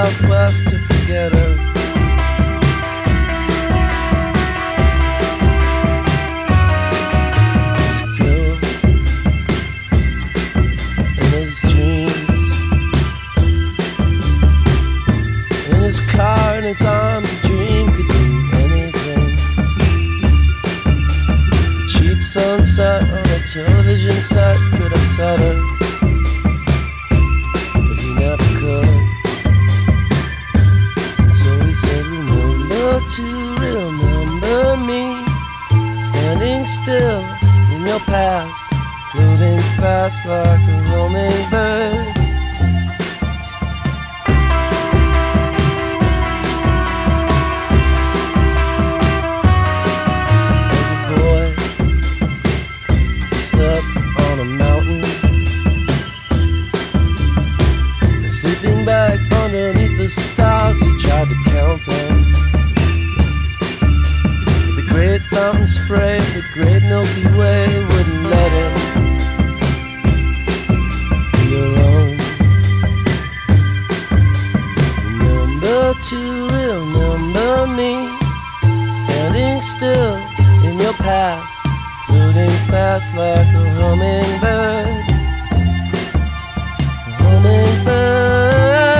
Southwest to forget her. Car in his arms, a dream could do anything. A cheap sunset on a television set could upset her, but he never could. And so he said, remember to remember me, standing still in your past, floating fast like a roaming bird. On a mountain, and sleeping back underneath the stars, he tried to count them. The great fountain spray, the great Milky Way wouldn't let him be alone. Remember to remember me, standing still in your past, floating fast like a hummingbird. A hummingbird.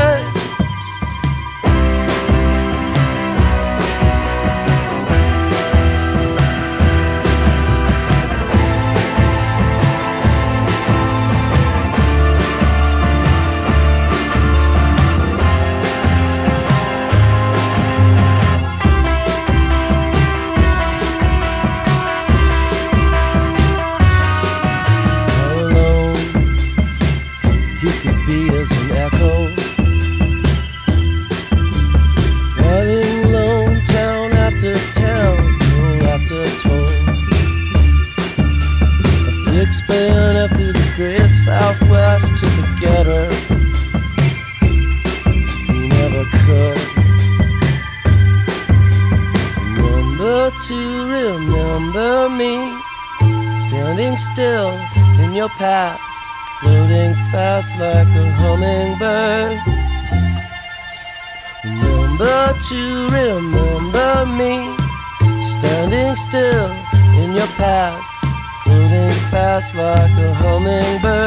Spin up through the great Southwest to forget her. You never could. Remember to remember me, standing still in your past, floating fast like a hummingbird. Remember to remember me, standing still in your past, floating fast like a hummingbird.